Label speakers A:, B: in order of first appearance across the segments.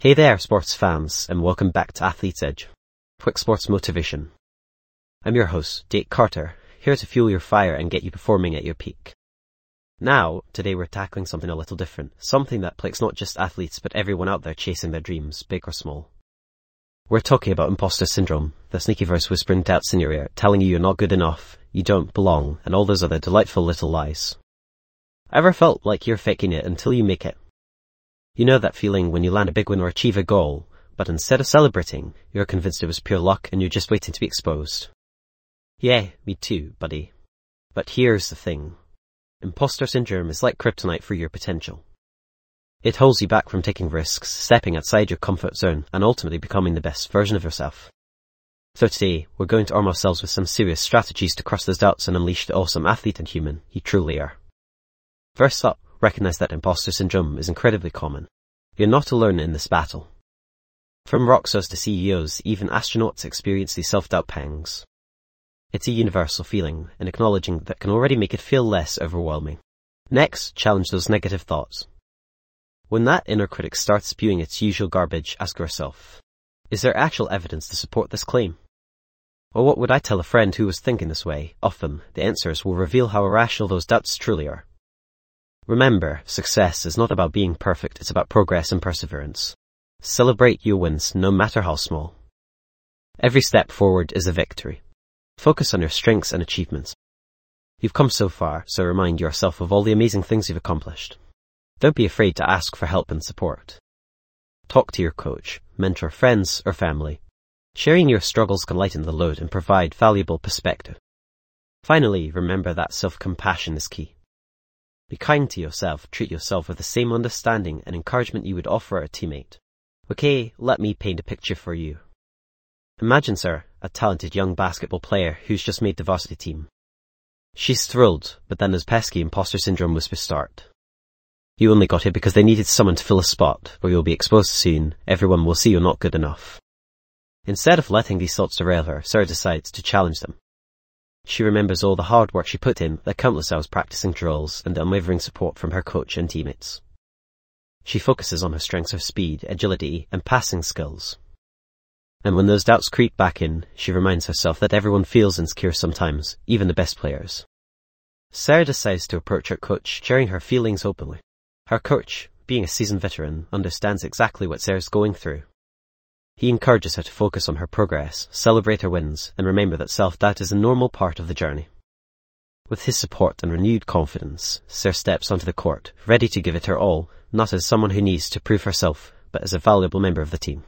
A: Hey there, sports fans, and welcome back to Athlete's Edge, quick sports motivation. I'm your host, Jake Carter, here to fuel your fire and get you performing at your peak. Now, today we're tackling something a little different, something that plagues not just athletes but everyone out there chasing their dreams, big or small. We're talking about imposter syndrome, the sneaky voice whispering doubts in your ear, telling you you're not good enough, you don't belong, and all those other delightful little lies. Ever felt like you're faking it until you make it? You know that feeling when you land a big win or achieve a goal, but instead of celebrating, you're convinced it was pure luck and you're just waiting to be exposed. Yeah, me too, buddy. But here's the thing. Imposter syndrome is like kryptonite for your potential. It holds you back from taking risks, stepping outside your comfort zone, and ultimately becoming the best version of yourself. So today, we're going to arm ourselves with some serious strategies to crush those doubts and unleash the awesome athlete and human you truly are. First up, recognize that imposter syndrome is incredibly common. You're not alone in this battle. From rock stars to CEOs, even astronauts experience these self-doubt pangs. It's a universal feeling, and acknowledging that can already make it feel less overwhelming. Next, challenge those negative thoughts. When that inner critic starts spewing its usual garbage, ask yourself, is there actual evidence to support this claim? Or what would I tell a friend who was thinking this way? Often, the answers will reveal how irrational those doubts truly are. Remember, success is not about being perfect, it's about progress and perseverance. Celebrate your wins, no matter how small. Every step forward is a victory. Focus on your strengths and achievements. You've come so far, so remind yourself of all the amazing things you've accomplished. Don't be afraid to ask for help and support. Talk to your coach, mentor, friends, or family. Sharing your struggles can lighten the load and provide valuable perspective. Finally, remember that self-compassion is key. Be kind to yourself, treat yourself with the same understanding and encouragement you would offer a teammate. Okay, let me paint a picture for you. Imagine, sir, a talented young basketball player who's just made the varsity team. She's thrilled, but then those pesky imposter syndrome whispers start. You only got here because they needed someone to fill a spot, or you'll be exposed soon, everyone will see you're not good enough. Instead of letting these thoughts derail her, Sarah decides to challenge them. She remembers all the hard work she put in, the countless hours practicing drills, and the unwavering support from her coach and teammates. She focuses on her strengths of speed, agility, and passing skills. And when those doubts creep back in, she reminds herself that everyone feels insecure sometimes, even the best players. Sarah decides to approach her coach, sharing her feelings openly. Her coach, being a seasoned veteran, understands exactly what Sarah's going through. He encourages her to focus on her progress, celebrate her wins, and remember that self-doubt is a normal part of the journey. With his support and renewed confidence, Sarah steps onto the court, ready to give it her all, not as someone who needs to prove herself, but as a valuable member of the team.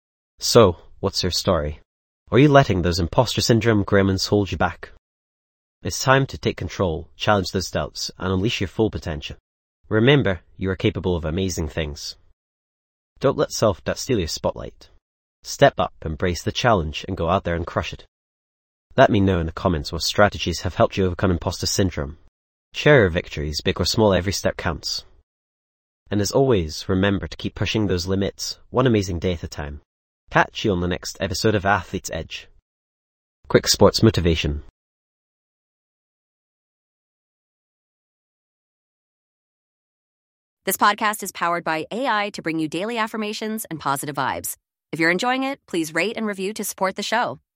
A: So, what's your story? Are you letting those imposter syndrome gremlins hold you back? It's time to take control, challenge those doubts, and unleash your full potential. Remember, you are capable of amazing things. Don't let self-doubt steal your spotlight. Step up, embrace the challenge, and go out there and crush it. Let me know in the comments what strategies have helped you overcome imposter syndrome. Share your victories, big or small, every step counts. And as always, remember to keep pushing those limits, one amazing day at a time. Catch you on the next episode of Athlete's Edge. Quick sports motivation.
B: This podcast is powered by AI to bring you daily affirmations and positive vibes. If you're enjoying it, please rate and review to support the show.